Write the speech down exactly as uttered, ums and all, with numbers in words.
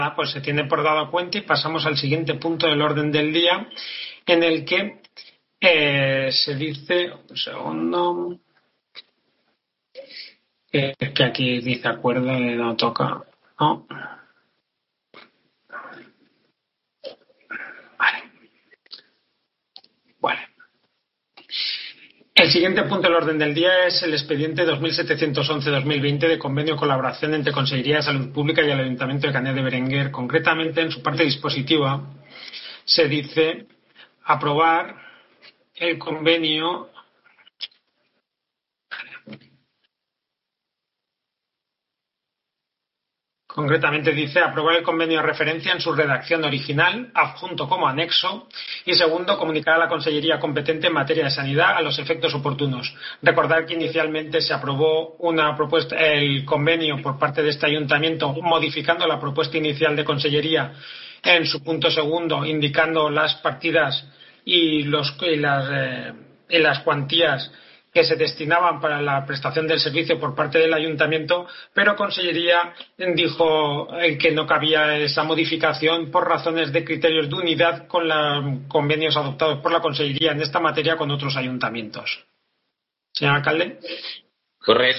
pues se tiene por dado cuenta y pasamos al siguiente punto del orden del día, en el que eh, se dice, un segundo, eh, que aquí dice acuerdo, no toca, ¿no? Vale. Bueno. El siguiente punto del orden del día es el expediente dos mil setecientos once barra dos mil veinte de convenio de colaboración entre Consejería de Salud Pública y el Ayuntamiento de Cañar de Berenguer. Concretamente, en su parte dispositiva, se dice aprobar el convenio. Concretamente dice aprobar el convenio de referencia en su redacción original, adjunto como anexo, y segundo, comunicar a la Consellería competente en materia de sanidad a los efectos oportunos. Recordar que inicialmente se aprobó una propuesta, el convenio por parte de este ayuntamiento, modificando la propuesta inicial de Consellería en su punto segundo, indicando las partidas y, los, y, las, eh, y las cuantías que se destinaban para la prestación del servicio por parte del ayuntamiento, pero Consellería dijo que no cabía esa modificación por razones de criterios de unidad con los convenios adoptados por la Consellería en esta materia con otros ayuntamientos. Señor alcalde. Correcto.